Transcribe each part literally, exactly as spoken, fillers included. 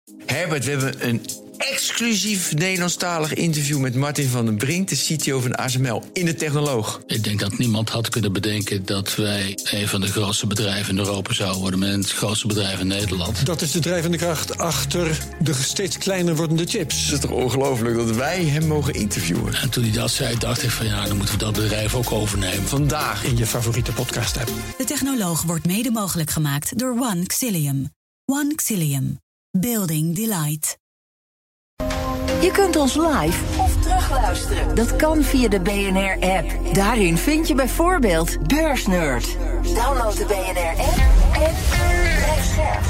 Herbert, we hebben een exclusief Nederlandstalig interview met Martin van den Brink, de C T O van A S M L, in de Technoloog. Ik denk dat niemand had kunnen bedenken dat wij een van de grootste bedrijven in Europa zouden worden, met het grootste bedrijf in Nederland. Dat is de drijvende kracht achter de steeds kleiner wordende chips. Het is toch ongelooflijk dat wij hem mogen interviewen. En toen hij dat zei, dacht ik van ja, dan moeten we dat bedrijf ook overnemen. Vandaag In je favoriete podcast-app. De Technoloog wordt mede mogelijk gemaakt door One Xilium. One Xilium. Building Delight. Je kunt ons live of terugluisteren. Dat kan via de B N R-app. Daarin vind je bijvoorbeeld Beursnerd. Download de B N R-app en blijf scherp.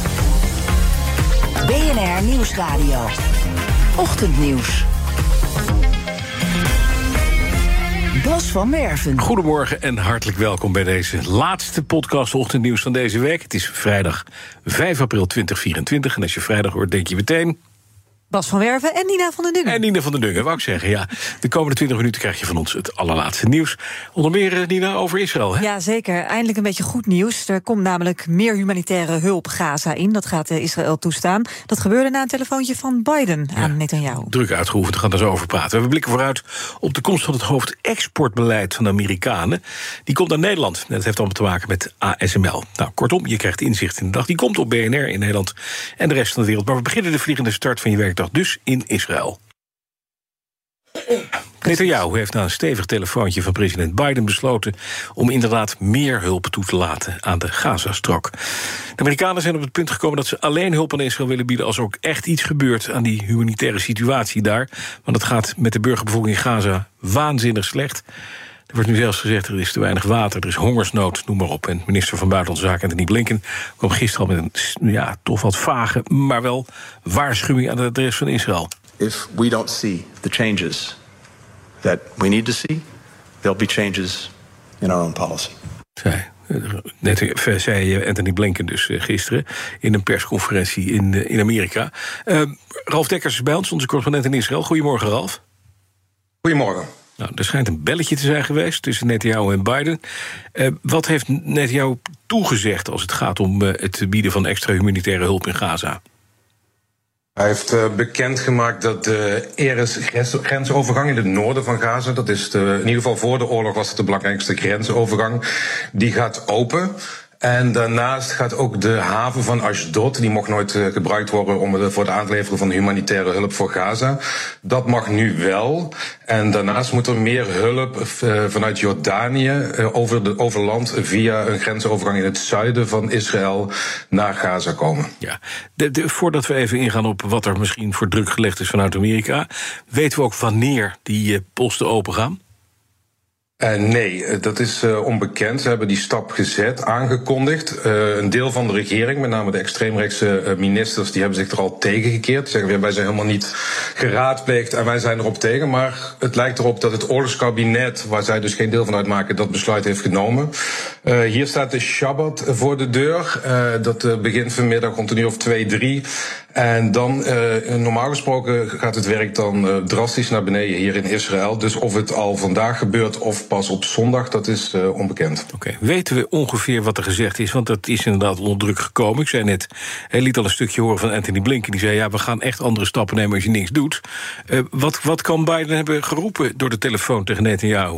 B N R Nieuwsradio. Ochtendnieuws. Bas van Werven. Goedemorgen en hartelijk welkom bij deze laatste podcast Ochtendnieuws van deze week. Het is vrijdag vijf april tweeduizend vierentwintig en als je vrijdag hoort denk je meteen... Bas van Werven en Nina van den Dungen. En Nina van den Dungen, wou ik zeggen, ja. De komende twintig minuten krijg je van ons het allerlaatste nieuws. Onder meer, Nina, over Israël, hè? Ja, zeker. Eindelijk een beetje goed nieuws. Er komt namelijk meer humanitaire hulp Gaza in. Dat gaat Israël toestaan. Dat gebeurde na een telefoontje van Biden aan ja, Netanyahu. Druk uitgeoefend, we gaan daar zo over praten. We blikken vooruit op de komst van het hoofdexportbeleid van de Amerikanen. Die komt naar Nederland. Dat heeft allemaal te maken met A S M L. Nou, kortom, je krijgt inzicht in de dag. Die komt op B N R in Nederland en de rest van de wereld. Maar we beginnen de vliegende start van je werkdag dus in Israël. Netanyahu heeft na een stevig telefoontje van president Biden besloten om inderdaad meer hulp toe te laten aan de Gazastrook. De Amerikanen zijn op het punt gekomen dat ze alleen hulp aan Israël willen bieden als er ook echt iets gebeurt aan die humanitaire situatie daar. Want het gaat met de burgerbevolking in Gaza waanzinnig slecht. Er wordt nu zelfs gezegd, er is te weinig water, er is hongersnood, noem maar op. En minister van Buitenlandse Zaken Antony Blinken kwam gisteren al met een ja, toch wat vage, maar wel waarschuwing aan de adres van Israël. If we don't see the changes that we need to see, there'll be changes in our own policy. Zei, net zei Antony Blinken dus gisteren in een persconferentie in, in Amerika. Uh, Ralf Dekkers is bij ons, onze correspondent in Israël. Goedemorgen, Ralf. Goedemorgen. Nou, er schijnt een belletje te zijn geweest tussen Netanyahu en Biden. Uh, wat heeft Netanyahu toegezegd als het gaat om uh, het bieden van extra humanitaire hulp in Gaza? Hij heeft uh, bekendgemaakt dat de Erez grensovergang in het noorden van Gaza, dat is de, in ieder geval voor de oorlog was het de belangrijkste grensovergang, die gaat open. En daarnaast gaat ook de haven van Ashdod, die mocht nooit uh, gebruikt worden om de, voor het aanleveren van humanitaire hulp voor Gaza. Dat mag nu wel. En daarnaast moet er meer hulp uh, vanuit Jordanië uh, over, de, over land via een grensovergang in het zuiden van Israël naar Gaza komen. Ja, de, de, voordat we even ingaan op wat er misschien voor druk gelegd is vanuit Amerika, weten we ook wanneer die uh, posten open gaan? Uh, nee, dat is uh, onbekend. Ze hebben die stap gezet, aangekondigd. Uh, een deel van de regering, met name de extreemrechtse uh, ministers, die hebben zich er al tegen gekeerd. Die zeggen, wij zijn helemaal niet geraadpleegd en wij zijn erop tegen. Maar het lijkt erop dat het oorlogskabinet, waar zij dus geen deel van uitmaken, dat besluit heeft genomen. Uh, hier staat de Shabbat voor de deur. Uh, dat uh, begint vanmiddag rond een uur of twee, drie. En dan, uh, normaal gesproken gaat het werk dan uh, drastisch naar beneden hier in Israël. Dus of het al vandaag gebeurt of pas op zondag, dat is uh, onbekend. Oké, okay. Weten we ongeveer wat er gezegd is? Want dat is inderdaad onder druk gekomen. Ik zei net, hij liet al een stukje horen van Antony Blinken. Die zei, ja, we gaan echt andere stappen nemen als je niks doet. Uh, wat, wat kan Biden hebben geroepen door de telefoon tegen Netanyahu?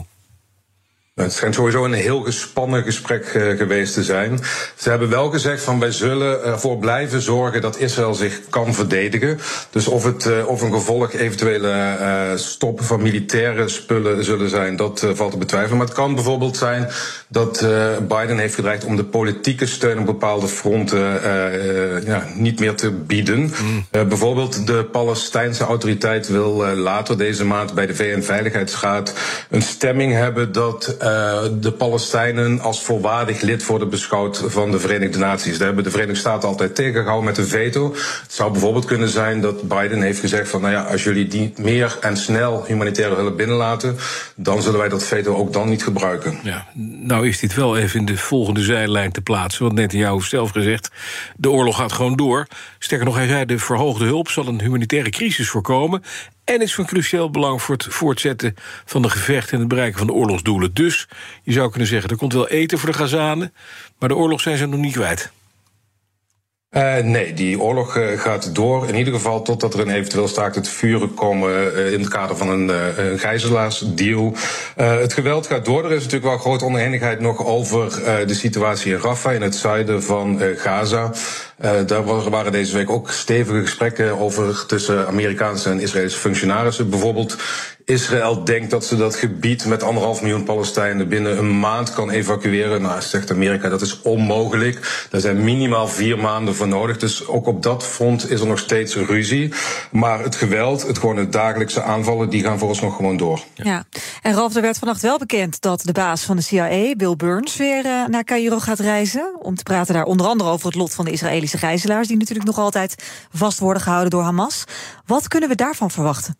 Het schijnt sowieso een heel gespannen gesprek uh, geweest te zijn. Ze hebben wel gezegd van wij zullen ervoor blijven zorgen dat Israël zich kan verdedigen. Dus of het uh, of een gevolg eventuele uh, stoppen van militaire spullen zullen zijn, dat uh, valt te betwijfelen. Maar het kan bijvoorbeeld zijn dat uh, Biden heeft gedreigd om de politieke steun op bepaalde fronten uh, uh, ja, niet meer te bieden. Mm. Uh, bijvoorbeeld de Palestijnse autoriteit wil uh, later deze maand bij de V N-veiligheidsraad een stemming hebben dat Uh, de Palestijnen als volwaardig lid worden beschouwd van de Verenigde Naties. Daar hebben de Verenigde Staten altijd tegengehouden met een veto. Het zou bijvoorbeeld kunnen zijn dat Biden heeft gezegd van, nou ja, als jullie die meer en snel humanitaire hulp binnenlaten, dan zullen wij dat veto ook dan niet gebruiken. Ja, nou is dit wel even in de volgende zijlijn te plaatsen, want Netanyahu heeft zelf gezegd, de oorlog gaat gewoon door. Sterker nog, hij zei, de verhoogde hulp zal een humanitaire crisis voorkomen en is van cruciaal belang voor het voortzetten van de gevechten en het bereiken van de oorlogsdoelen. Dus je zou kunnen zeggen, er komt wel eten voor de Gazanen, maar de oorlog zijn ze nog niet kwijt. Uh, nee, die oorlog uh, gaat door. In ieder geval totdat er een eventueel staakt het vuren komen uh, in het kader van een, uh, een gijzelaarsdeal. Uh, het geweld gaat door. Er is natuurlijk wel grote oneenigheid nog over uh, de situatie in Rafah, in het zuiden van uh, Gaza. Uh, daar waren deze week ook stevige gesprekken over tussen Amerikaanse en Israëlische functionarissen. Bijvoorbeeld Israël denkt dat ze dat gebied met anderhalf miljoen Palestijnen binnen een maand kan evacueren. Nou, zegt Amerika, dat is onmogelijk. Daar zijn minimaal vier maanden voor nodig. Dus ook op dat front is er nog steeds ruzie. Maar het geweld, het gewoon het dagelijkse aanvallen, die gaan vooralsnog gewoon door. Ja. ja. En Ralf, er werd vannacht wel bekend dat de baas van de C I A, Bill Burns, weer uh, naar Caïro gaat reizen. Om te praten daar onder andere over het lot van de Israëlische gijzelaars, die natuurlijk nog altijd vast worden gehouden door Hamas. Wat kunnen we daarvan verwachten?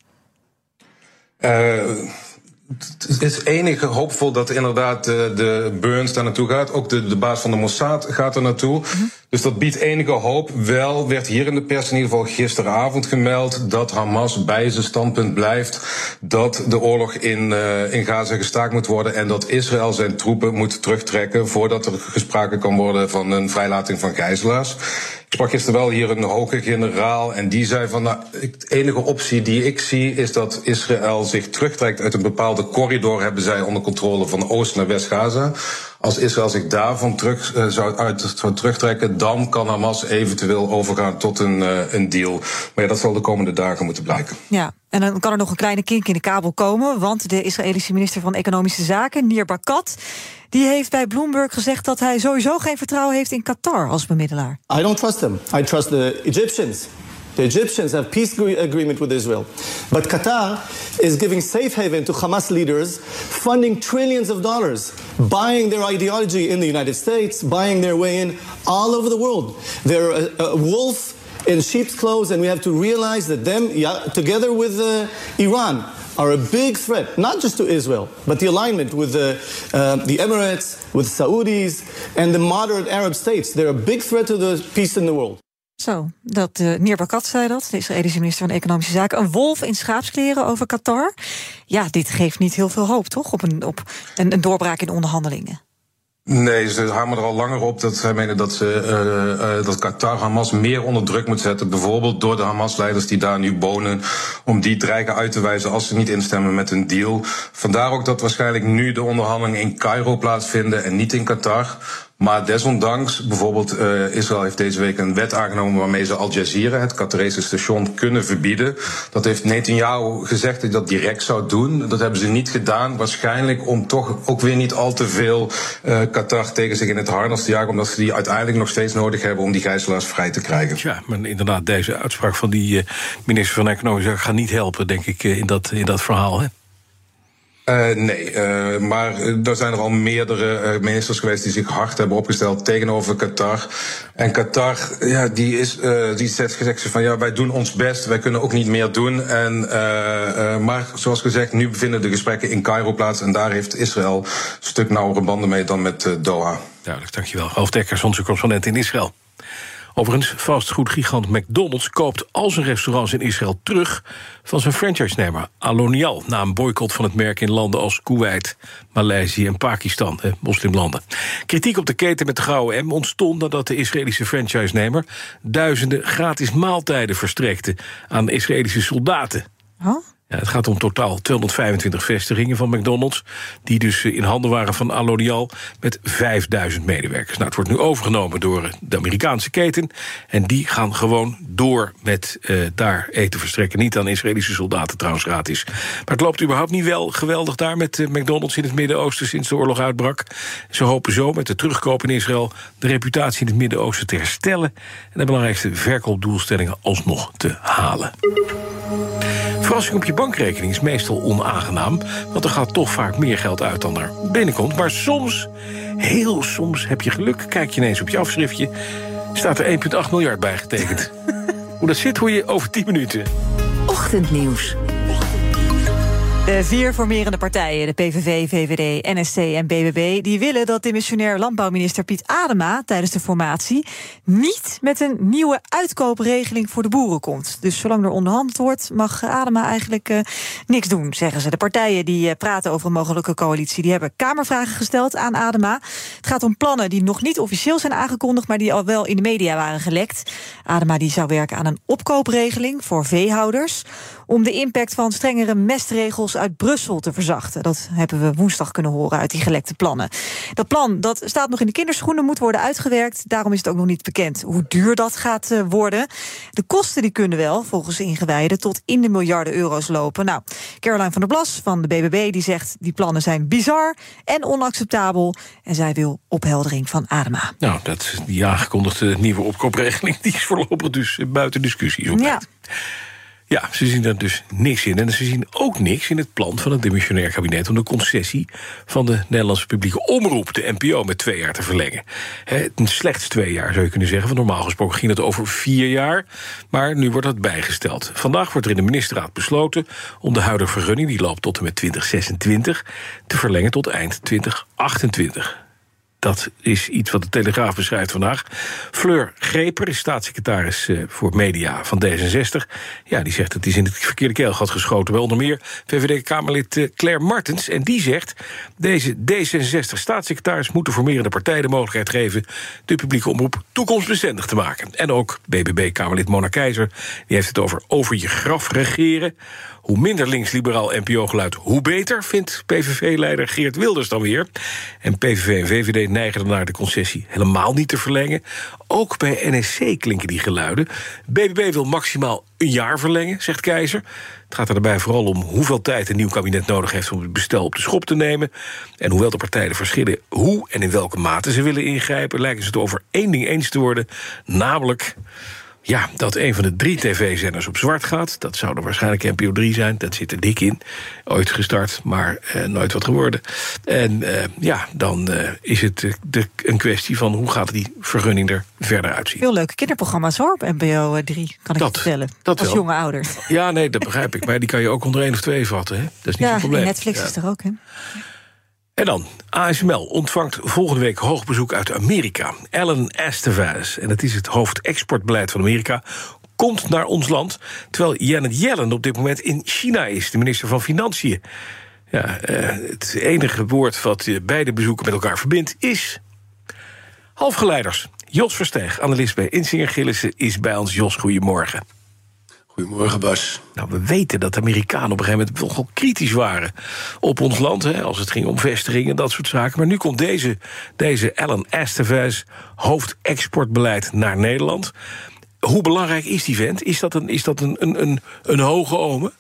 Uh, het is enige hoopvol dat inderdaad de, de Burns daar naartoe gaat. Ook de, de baas van de Mossad gaat er naartoe. Mm-hmm. Dus dat biedt enige hoop. Wel werd hier in de pers in ieder geval gisteravond gemeld dat Hamas bij zijn standpunt blijft dat de oorlog in, uh, in Gaza gestaakt moet worden en dat Israël zijn troepen moet terugtrekken voordat er gesproken kan worden van een vrijlating van gijzelaars. Ik sprak gisteren wel hier een hoge generaal en die zei van, nou, de enige optie die ik zie is dat Israël zich terugtrekt uit een bepaalde corridor, hebben zij onder controle van Oost naar West-Gaza. Als Israël zich daarvan terug, uh, zou, uit, zou terugtrekken, dan kan Hamas eventueel overgaan tot een, uh, een deal. Maar ja, dat zal de komende dagen moeten blijken. Ja, en dan kan er nog een kleine kink in de kabel komen, want de Israëlische minister van Economische Zaken, Nir Barkat, die heeft bij Bloomberg gezegd dat hij sowieso geen vertrouwen heeft in Qatar als bemiddelaar. I don't trust them. I trust the Egyptians. The Egyptians have peace agreement with Israel. But Qatar is giving safe haven to Hamas leaders, funding trillions of dollars, buying their ideology in the United States, buying their way in all over the world. They're a, a wolf in sheep's clothes, and we have to realize that them, yeah, together with uh, Iran, are a big threat, not just to Israel, but the alignment with the, uh, the Emirates, with Saudis, and the moderate Arab states. They're a big threat to the peace in the world. Zo, dat uh, Nir Barkat zei dat, de Israëlische minister van Economische Zaken. Een wolf in schaapskleren over Qatar. Ja, dit geeft niet heel veel hoop, toch? Op een, op een, een doorbraak in onderhandelingen. Nee, ze hameren er al langer op dat zij menen dat, ze, uh, uh, dat Qatar Hamas meer onder druk moet zetten. Bijvoorbeeld door de Hamas-leiders die daar nu wonen, om die dreigen uit te wijzen als ze niet instemmen met een deal. Vandaar ook dat waarschijnlijk nu de onderhandelingen in Caïro plaatsvinden en niet in Qatar. Maar desondanks, bijvoorbeeld uh, Israël heeft deze week een wet aangenomen waarmee ze Al Jazeera, het Qatarese station, kunnen verbieden. Dat heeft Netanyahu gezegd dat hij dat direct zou doen. Dat hebben ze niet gedaan, waarschijnlijk om toch ook weer niet al te veel uh, Qatar tegen zich in het harnas te jagen, omdat ze die uiteindelijk nog steeds nodig hebben om die gijzelaars vrij te krijgen. Ja, maar inderdaad, deze uitspraak van die uh, minister van Economische Zaken gaat niet helpen, denk ik, uh, in, dat, in dat verhaal, hè? Uh, nee, uh, maar er zijn er al meerdere uh, ministers geweest die zich hard hebben opgesteld tegenover Qatar. En Qatar, ja, die, is, uh, die zegt gezegd van ja, wij doen ons best, wij kunnen ook niet meer doen. En, uh, uh, maar zoals gezegd, nu bevinden de gesprekken in Caïro plaats en daar heeft Israël een stuk nauwere banden mee dan met uh, Doha. Duidelijk, dankjewel. Ralf Dekkers, onze correspondent in Israël. Overigens, fastfoodgigant McDonald's koopt al zijn restaurants in Israël terug van zijn franchise-nemer Alonial, na een boycott van het merk in landen als Kuwait, Maleisië en Pakistan, hè, moslimlanden. Kritiek op de keten met de gouden M ontstond nadat de Israëlische franchise-nemer duizenden gratis maaltijden verstrekte aan Israëlische soldaten. Oh? Ja, het gaat om totaal tweehonderdvijfentwintig vestigingen van McDonald's, die dus in handen waren van Alonial met vijfduizend medewerkers. Nou, het wordt nu overgenomen door de Amerikaanse keten en die gaan gewoon door met uh, daar eten verstrekken. Niet aan Israëlische soldaten trouwens gratis. Maar het loopt überhaupt niet wel geweldig daar met uh, McDonald's in het Midden-Oosten sinds de oorlog uitbrak. Ze hopen zo met de terugkoop in Israël de reputatie in het Midden-Oosten te herstellen en de belangrijkste verkoopdoelstellingen alsnog te halen. Verrassing op je bankrekening is meestal onaangenaam, want er gaat toch vaak meer geld uit dan er binnenkomt. Maar soms, heel soms, heb je geluk, kijk je ineens op je afschriftje, staat er één komma acht miljard bij getekend. Hoe dat zit hoor je over tien minuten. Ochtendnieuws. De De vier formerende partijen, de P V V, V V D, N S C en B B B... die willen dat demissionair landbouwminister Piet Adema tijdens de formatie niet met een nieuwe uitkoopregeling voor de boeren komt. Dus zolang er onderhandeld wordt, mag Adema eigenlijk uh, niks doen, zeggen ze. De partijen die uh, praten over een mogelijke coalitie, die hebben kamervragen gesteld aan Adema. Het gaat om plannen die nog niet officieel zijn aangekondigd, maar die al wel in de media waren gelekt. Adema die zou werken aan een opkoopregeling voor veehouders om de impact van strengere mestregels uit Brussel te verzachten. Dat hebben we woensdag kunnen horen uit die gelekte plannen. Dat plan dat staat nog in de kinderschoenen, moet worden uitgewerkt. Daarom is het ook nog niet bekend hoe duur dat gaat uh, worden. De kosten die kunnen wel, volgens ingewijden, tot in de miljarden euro's lopen. Nou, Caroline van der Plas van de B B B die zegt die plannen zijn bizar en onacceptabel. En zij wil opheldering van Adema. Nou, dat, die aangekondigde nieuwe opkoopregeling die is voorlopig dus buiten discussie. Zo ja. Ja, ze zien er dus niks in. En ze zien ook niks in het plan van het demissionair kabinet om de concessie van de Nederlandse publieke omroep, de N P O, met twee jaar te verlengen. He, slechts twee jaar zou je kunnen zeggen. Want normaal gesproken ging het over vier jaar. Maar nu wordt dat bijgesteld. Vandaag wordt er in de ministerraad besloten om de huidige vergunning, die loopt tot en met twintig zesentwintig, te verlengen tot eind twintig achtentwintig. Dat is iets wat de Telegraaf beschrijft vandaag. Fleur Greper is staatssecretaris voor media van D zesenzestig. Ja, die zegt dat het is in het verkeerde keelgat geschoten. Bij onder meer V V D-Kamerlid Claire Martens. En die zegt, deze D zesenzestig-staatssecretaris moet de formerende partij de mogelijkheid geven de publieke omroep toekomstbestendig te maken. En ook B B B-Kamerlid Mona Keizer, die heeft het over over je graf regeren. Hoe minder links-liberaal N P O-geluid, hoe beter, vindt P V V-leider Geert Wilders dan weer. En P V V en V V D neigen ernaar de concessie helemaal niet te verlengen. Ook bij N S C klinken die geluiden. B B B wil maximaal een jaar verlengen, zegt Keizer. Het gaat er daarbij vooral om hoeveel tijd een nieuw kabinet nodig heeft om het bestel op de schop te nemen. En hoewel de partijen verschillen hoe en in welke mate ze willen ingrijpen, lijken ze het over één ding eens te worden, namelijk ja, dat een van de drie tv-zenders op zwart gaat. Dat zou er waarschijnlijk N P O drie zijn. Dat zit er dik in. Ooit gestart, maar uh, nooit wat geworden. En uh, ja, dan uh, is het uh, de, een kwestie van hoe gaat die vergunning er verder uitzien. Veel leuke kinderprogramma's hoor, op N P O drie, kan ik dat, je vertellen. Dat als wel. jonge ouder. Ja, nee, dat begrijp ik. Maar die kan je ook onder één of twee vatten. Hè? Dat is niet ja, zo'n probleem. Netflix ja. is er ook, hè? En dan, A S M L ontvangt volgende week hoogbezoek uit Amerika. Alan Estevez, en dat is het hoofdexportbeleid van Amerika, komt naar ons land, terwijl Janet Yellen op dit moment in China is, de minister van Financiën. Ja, uh, het enige woord wat beide bezoeken met elkaar verbindt is halfgeleiders. Jos Versteeg, analist bij Insinger Gillissen, is bij ons. Jos, goedemorgen. Goedemorgen, Bas. Nou, we weten dat de Amerikanen op een gegeven moment wel kritisch waren op ons land, hè, als het ging om vestigingen en dat soort zaken. Maar nu komt deze, deze Alan Estevez, hoofdexportbeleid naar Nederland. Hoe belangrijk is die vent? Is dat een, is dat een, een, een, een hoge ome?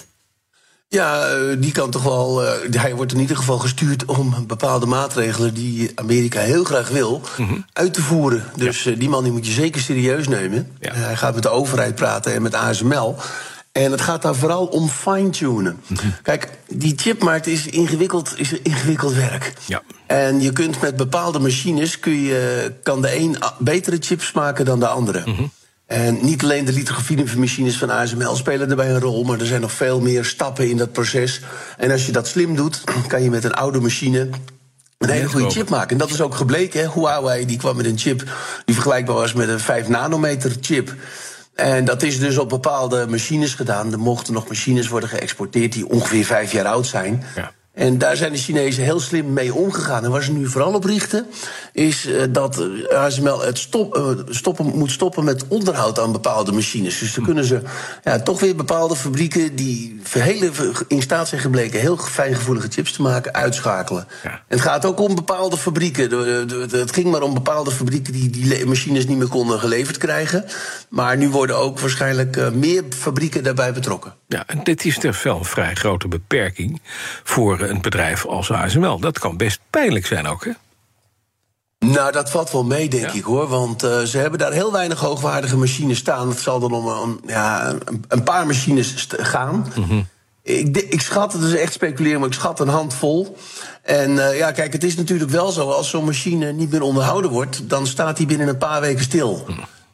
Ja, die kan toch wel. Uh, hij wordt in ieder geval gestuurd om bepaalde maatregelen die Amerika heel graag wil, mm-hmm. uit te voeren. Dus ja. uh, die man die moet je zeker serieus nemen. Ja. Uh, hij gaat met de overheid praten en met A S M L. En het gaat daar vooral om fine-tunen. Mm-hmm. Kijk, die chipmarkt is ingewikkeld, is ingewikkeld werk. Ja. En je kunt met bepaalde machines, kun je, kan de een betere chips maken dan de andere. Mm-hmm. En niet alleen de lithografie-machines van A S M L spelen daarbij een rol, maar er zijn nog veel meer stappen in dat proces. En als je dat slim doet, kan je met een oude machine een hele goede chip maken. En dat is ook gebleken. Hè? Huawei die kwam met een chip die vergelijkbaar was met een vijf nanometer chip. En dat is dus op bepaalde machines gedaan. Er mochten nog machines worden geëxporteerd die ongeveer vijf jaar oud zijn. Ja. En daar zijn de Chinezen heel slim mee omgegaan. En waar ze nu vooral op richten, is uh, dat A S M L het stop, uh, stoppen, moet stoppen met onderhoud aan bepaalde machines. Dus dan kunnen ze ja, toch weer bepaalde fabrieken die heel in staat zijn gebleken heel fijngevoelige chips te maken, uitschakelen. Ja. En het gaat ook om bepaalde fabrieken. Het ging maar om bepaalde fabrieken die die machines niet meer konden geleverd krijgen. Maar nu worden ook waarschijnlijk uh, meer fabrieken daarbij betrokken. Ja, en dit is toch wel een vrij grote beperking voor een bedrijf als A S M L. Dat kan best pijnlijk zijn ook, hè? Nou, dat valt wel mee, denk ja. ik, hoor. Want uh, ze hebben daar heel weinig hoogwaardige machines staan. Het zal dan om een, ja, een, een paar machines gaan. Mm-hmm. Ik, ik schat, het is echt speculeren, maar ik schat een handvol. En uh, ja, kijk, het is natuurlijk wel zo, als zo'n machine niet meer onderhouden wordt, dan staat die binnen een paar weken stil. Mm.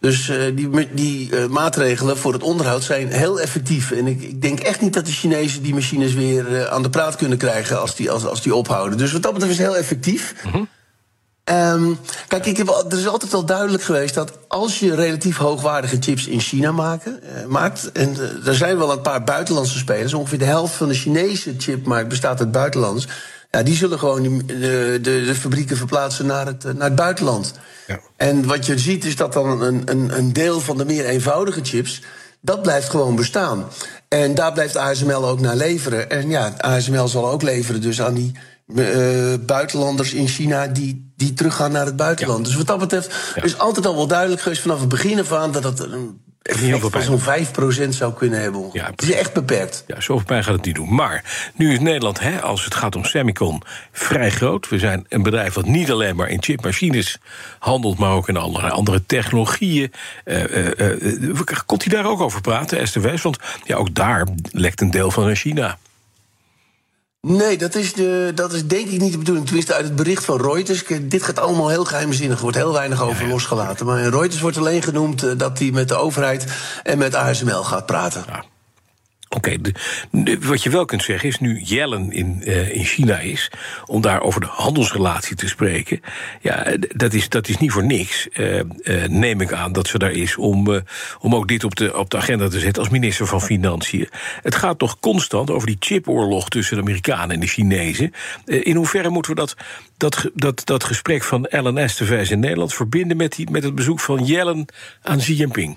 Dus uh, die, die uh, maatregelen voor het onderhoud zijn heel effectief. En ik, ik denk echt niet dat de Chinezen die machines weer uh, aan de praat kunnen krijgen als die, als, als die ophouden. Dus wat dat betreft is het heel effectief. Mm-hmm. Um, kijk, ik heb, er is altijd wel duidelijk geweest dat als je relatief hoogwaardige chips in China maken, uh, maakt, en uh, er zijn wel een paar buitenlandse spelers, ongeveer de helft van de Chinese chipmarkt bestaat uit buitenlands. Ja, die zullen gewoon de, de, de fabrieken verplaatsen naar het, naar het buitenland. Ja. En wat je ziet is dat dan een, een, een deel van de meer eenvoudige chips, dat blijft gewoon bestaan. En daar blijft A S M L ook naar leveren. En ja, A S M L zal ook leveren dus aan die uh, buitenlanders in China die, die teruggaan naar het buitenland. Ja. Dus wat dat betreft ja. is altijd al wel duidelijk geweest vanaf het begin af aan dat het een effect van zo'n vijf procent zou kunnen hebben. Ja, het is echt beperkt. Ja, zoveel pijn gaat het niet doen. Maar nu is Nederland, hè, als het gaat om semicon, vrij groot. We zijn een bedrijf dat niet alleen maar in chipmachines handelt, maar ook in allerlei andere technologieën. Uh, uh, uh, komt hij daar ook over praten, Esther Wijs? Want ja, ook daar lekt een deel van naar China. Nee, dat is, de, dat is denk ik niet de bedoeling. Tenminste, uit het bericht van Reuters. Dit gaat allemaal heel geheimzinnig. Er wordt heel weinig over ja, ja. losgelaten. Maar in Reuters wordt alleen genoemd uh, dat hij met de overheid en met A S M L gaat praten. Ja. Oké, okay, wat je wel kunt zeggen is, nu Yellen in, uh, in China is, om daar over de handelsrelatie te spreken, ja, dat is, dat is niet voor niks. Uh, uh, neem ik aan dat ze daar is om, uh, om ook dit op de, op de agenda te zetten als minister van Financiën. Het gaat toch constant over die chipoorlog tussen de Amerikanen en de Chinezen. Uh, in hoeverre moeten we dat, dat, dat, dat gesprek van Ellen Estevijs in Nederland verbinden met, die, met het bezoek van Yellen aan Xi Jinping?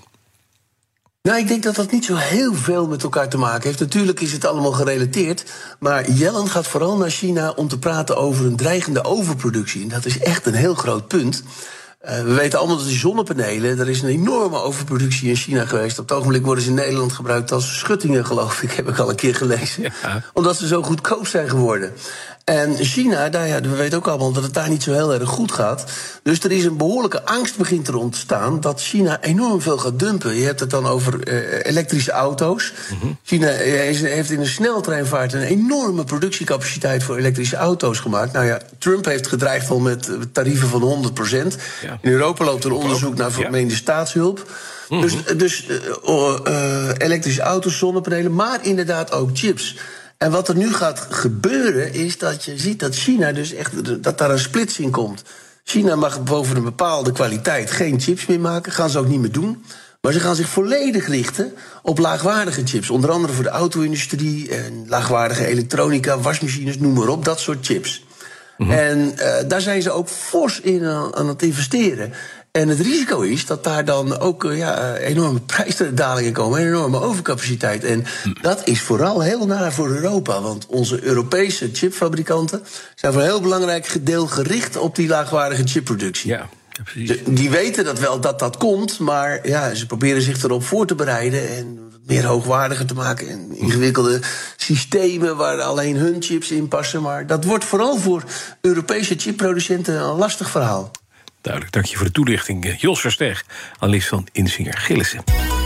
Nou, ik denk dat dat niet zo heel veel met elkaar te maken heeft. Natuurlijk is het allemaal gerelateerd. Maar Yellen gaat vooral naar China om te praten over een dreigende overproductie. En dat is echt een heel groot punt. Uh, we weten allemaal dat die zonnepanelen, er is een enorme overproductie in China geweest. Op het ogenblik worden ze in Nederland gebruikt als schuttingen, geloof ik, heb ik al een keer gelezen. Ja. Omdat ze zo goedkoop zijn geworden. En China, daar, ja, we weten ook allemaal dat het daar niet zo heel erg goed gaat. Dus er is een behoorlijke angst begint te ontstaan dat China enorm veel gaat dumpen. Je hebt het dan over uh, elektrische auto's. Mm-hmm. China heeft in een sneltreinvaart een enorme productiecapaciteit voor elektrische auto's gemaakt. Nou ja, Trump heeft gedreigd al met tarieven van honderd procent. Ja. In Europa loopt er onderzoek naar vermeende ja. staatshulp. Mm-hmm. Dus, dus uh, uh, elektrische auto's, zonnepanelen, maar inderdaad ook chips. En wat er nu gaat gebeuren is dat je ziet dat China dus echt, dat daar een splitsing komt. China mag boven een bepaalde kwaliteit geen chips meer maken, gaan ze ook niet meer doen. Maar ze gaan zich volledig richten op laagwaardige chips. Onder andere voor de auto-industrie en laagwaardige elektronica, wasmachines, noem maar op, dat soort chips. Mm-hmm. En uh, daar zijn ze ook fors in aan, aan het investeren. En het risico is dat daar dan ook uh, ja, enorme prijsdalingen komen, een enorme overcapaciteit. En dat is vooral heel naar voor Europa, want onze Europese chipfabrikanten zijn voor een heel belangrijk deel gericht op die laagwaardige chipproductie. Ja. Ja, precies. Die weten dat wel dat dat komt, maar ja, ze proberen zich erop voor te bereiden en meer hoogwaardiger te maken en ingewikkelde systemen waar alleen hun chips in passen. Maar dat wordt vooral voor Europese chipproducenten een lastig verhaal. Duidelijk, dank je voor de toelichting. Jos Versteeg, analist van Insinger Gillissen.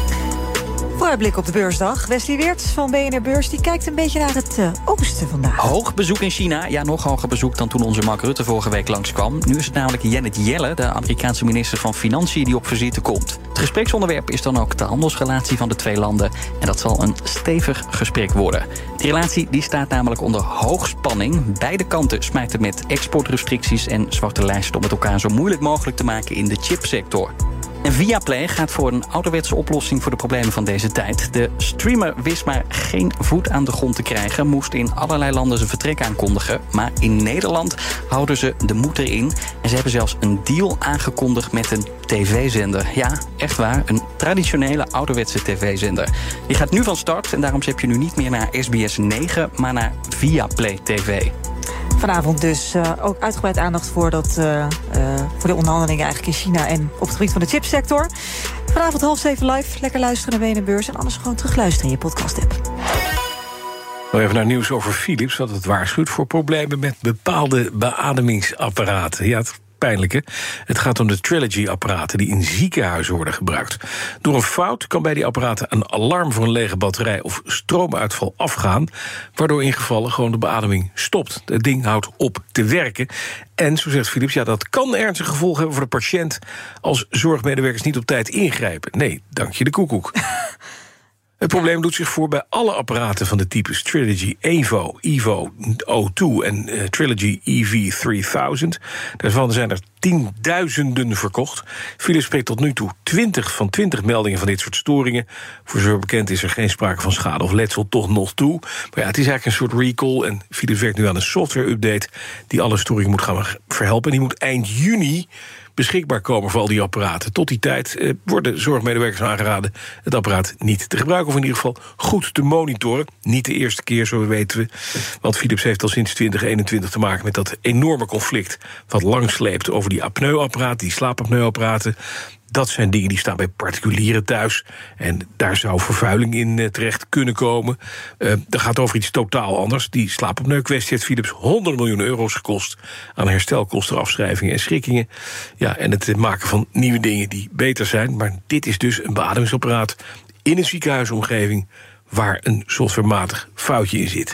Vooruitblik op de beursdag. Wesley Weerts van B N R Beurs die kijkt een beetje naar het uh, oosten vandaag. Hoog bezoek in China. Ja, nog hoger bezoek dan toen onze Mark Rutte vorige week langskwam. Nu is het namelijk Janet Yellen, de Amerikaanse minister van Financiën, die op visite komt. Het gespreksonderwerp is dan ook de handelsrelatie van de twee landen. En dat zal een stevig gesprek worden. Die relatie die staat namelijk onder hoogspanning. Beide kanten smijten met exportrestricties en zwarte lijsten om het elkaar zo moeilijk mogelijk te maken in de chipsector. En Viaplay gaat voor een ouderwetse oplossing voor de problemen van deze tijd. De streamer wist maar geen voet aan de grond te krijgen, moest in allerlei landen zijn vertrek aankondigen. Maar in Nederland houden ze de moed erin. En ze hebben zelfs een deal aangekondigd met een tv-zender. Ja, echt waar, een traditionele ouderwetse tv-zender. Die gaat nu van start en daarom zet je nu niet meer naar S B S negen, maar naar Viaplay T V. Vanavond dus uh, ook uitgebreid aandacht voor, dat, uh, uh, voor de onderhandelingen eigenlijk in China en op het gebied van de chipsector. Vanavond half zeven live. Lekker luisteren naar B N R Beurs en anders gewoon terugluisteren in je podcast-app. Nog even naar nieuws over Philips, dat het waarschuwt voor problemen met bepaalde beademingsapparaten. Ja, het pijnlijke. Het gaat om de Trilogy-apparaten die in ziekenhuizen worden gebruikt. Door een fout kan bij die apparaten een alarm voor een lege batterij of stroomuitval afgaan, waardoor in gevallen gewoon de beademing stopt. Het ding houdt op te werken. En, zo zegt Philips, ja, dat kan ernstige gevolgen hebben voor de patiënt als zorgmedewerkers niet op tijd ingrijpen. Nee, dank je de koekoek. Het probleem doet zich voor bij alle apparaten van de types Trilogy Evo, Evo O twee en uh, Trilogy E V driehonderd. Daarvan zijn er tienduizenden verkocht. Philips spreekt tot nu toe twintig van twintig meldingen van dit soort storingen. Voor zover bekend is er geen sprake van schade of letsel, toch nog toe. Maar ja, het is eigenlijk een soort recall en Philips werkt nu aan een software-update die alle storingen moet gaan verhelpen. En die moet eind juni beschikbaar komen voor al die apparaten. Tot die tijd eh, worden zorgmedewerkers aangeraden het apparaat niet te gebruiken, of in ieder geval goed te monitoren. Niet de eerste keer, zo weten we. Want Philips heeft al sinds twintig eenentwintig te maken met dat enorme conflict wat lang sleept over die apneuapparaten, die slaapapneuapparaten. Dat zijn dingen die staan bij particulieren thuis. En daar zou vervuiling in uh, terecht kunnen komen. Uh, dat gaat over iets totaal anders. Die slaapapneu-kwestie heeft Philips honderden miljoen euro's gekost aan herstelkosten, afschrijvingen en schikkingen. Ja, en het maken van nieuwe dingen die beter zijn. Maar dit is dus een beademingsapparaat in een ziekenhuisomgeving waar een softwarematig foutje in zit.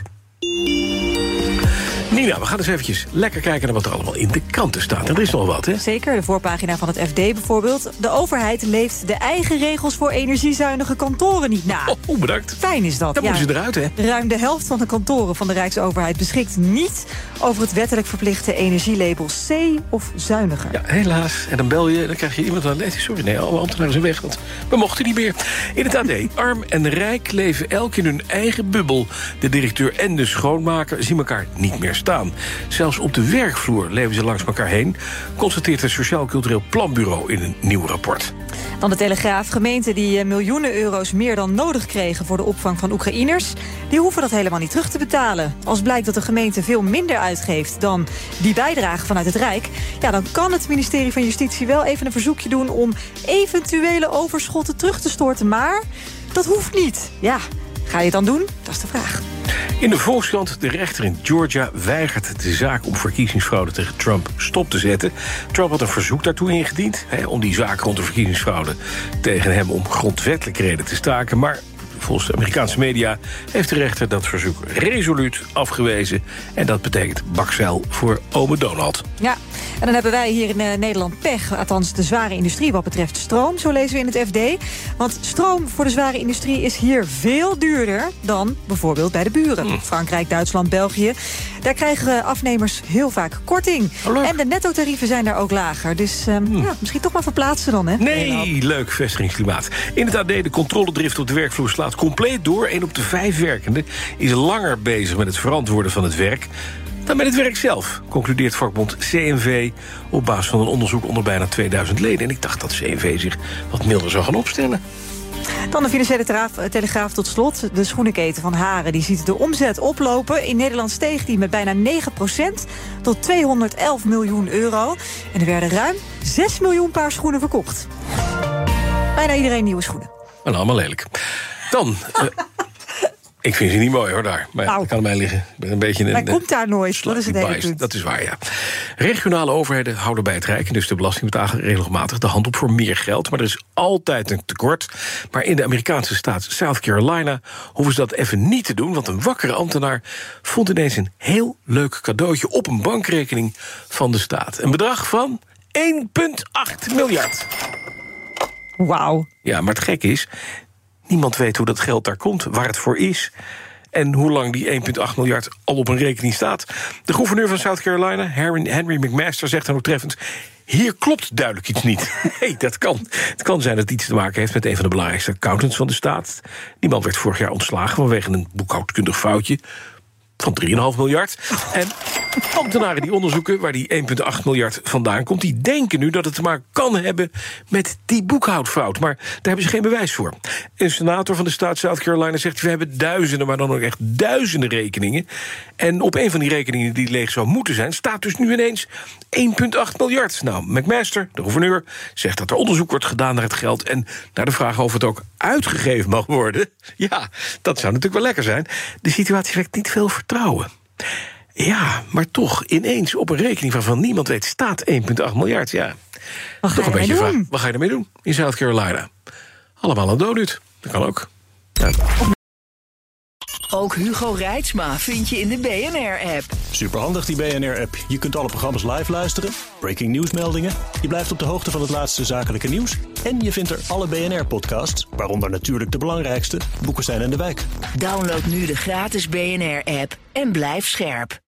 Nina, we gaan eens eventjes lekker kijken naar wat er allemaal in de kranten staat. Er is nog wat, hè? Zeker, de voorpagina van het F D bijvoorbeeld. De overheid leeft de eigen regels voor energiezuinige kantoren niet na. Oh, bedankt. Fijn is dat. Dan ja. moeten ze eruit, hè? Ruim de helft van de kantoren van de Rijksoverheid beschikt niet over het wettelijk verplichte energielabel C of zuiniger. Ja, helaas. En dan bel je, dan krijg je iemand aan. Sorry, nee, alle ambtenaren zijn weg, want we mochten niet meer. In het A D, arm en rijk leven elk in hun eigen bubbel. De directeur en de schoonmaker zien elkaar niet meer staan. Zelfs op de werkvloer leven ze langs elkaar heen, constateert het Sociaal Cultureel Planbureau in een nieuw rapport. Dan de Telegraaf. Gemeenten die miljoenen euro's meer dan nodig kregen voor de opvang van Oekraïners, die hoeven dat helemaal niet terug te betalen. Als blijkt dat de gemeente veel minder uitgeeft dan die bijdrage vanuit het Rijk, ja, dan kan het ministerie van Justitie wel even een verzoekje doen om eventuele overschotten terug te storten. Maar dat hoeft niet. Ja, ga je het dan doen? Dat is de vraag. In de Volkskrant, de rechter in Georgia weigert de zaak om verkiezingsfraude tegen Trump stop te zetten. Trump had een verzoek daartoe ingediend, hè, om die zaak rond de verkiezingsfraude tegen hem om grondwettelijke reden te staken. Maar volgens de Amerikaanse media heeft de rechter dat verzoek resoluut afgewezen. En dat betekent bakzeil voor ome Donald. Ja, en dan hebben wij hier in uh, Nederland pech. Althans, de zware industrie wat betreft stroom. Zo lezen we in het F D. Want stroom voor de zware industrie is hier veel duurder dan bijvoorbeeld bij de buren. Mm. Frankrijk, Duitsland, België. Daar krijgen afnemers heel vaak korting. Oh, en de nettotarieven zijn daar ook lager. Dus um, mm. ja, misschien toch maar verplaatsen dan, hè? Nee, leuk vestigingsklimaat. In het A D, de controledrift op de werkvloer slaat compleet door. Een op de vijf werkenden is langer bezig met het verantwoorden van het werk dan met het werk zelf, concludeert vakbond C N V op basis van een onderzoek onder bijna tweeduizend leden. En ik dacht dat C N V zich wat milder zou gaan opstellen. Dan de Financiële Telegraaf tot slot. De schoenenketen van Haren die ziet de omzet oplopen. In Nederland steeg die met bijna negen procent tot tweehonderdelf miljoen euro. En er werden ruim zes miljoen paar schoenen verkocht. Bijna iedereen nieuwe schoenen. En allemaal lelijk. Dan, uh, ik vind ze niet mooi hoor daar. Maar ja, dat kan mij liggen. Ik ben een beetje een, Hij komt daar nooit, dat is het hele punt. Dat is waar, ja. Regionale overheden houden bij het Rijk, en dus de belastingbetaler, regelmatig de hand op voor meer geld. Maar er is altijd een tekort. Maar in de Amerikaanse staat South Carolina hoeven ze dat even niet te doen, want een wakkere ambtenaar vond ineens een heel leuk cadeautje op een bankrekening van de staat. Een bedrag van één komma acht miljard. Wauw. Ja, maar het gekke is, niemand weet hoe dat geld daar komt, waar het voor is en hoe lang die één komma acht miljard al op een rekening staat. De gouverneur van South Carolina, Henry McMaster, zegt dan ook treffend: hier klopt duidelijk iets niet. Nee, dat kan. Het kan zijn dat het iets te maken heeft met een van de belangrijkste accountants van de staat. Die man werd vorig jaar ontslagen vanwege een boekhoudkundig foutje van drie komma vijf miljard. En ambtenaren die onderzoeken waar die één komma acht miljard vandaan komt, die denken nu dat het te maken kan hebben met die boekhoudfout. Maar daar hebben ze geen bewijs voor. Een senator van de staat South Carolina zegt: we hebben duizenden, maar dan ook echt duizenden rekeningen. En op een van die rekeningen die leeg zou moeten zijn, staat dus nu ineens één komma acht miljard. Nou, McMaster, de gouverneur, zegt dat er onderzoek wordt gedaan naar het geld en naar de vraag of het ook uitgegeven mag worden. Ja, dat zou natuurlijk wel lekker zijn. De situatie wekt niet veel vertrouwen. Ja, maar toch ineens op een rekening waarvan niemand weet staat één komma acht miljard. Ja, Wat ga toch je een beetje ermee vraag. doen? Wat ga je ermee doen in South Carolina? Allemaal een donut. Dat kan ook. Ja. Ook Hugo Reitsma vind je in de B N R-app. Superhandig die B N R-app. Je kunt alle programma's live luisteren, breaking nieuwsmeldingen, je blijft op de hoogte van het laatste zakelijke nieuws en je vindt er alle B N R-podcasts, waaronder natuurlijk de belangrijkste, Boekenstein en de Wijk. Download nu de gratis B N R-app en blijf scherp.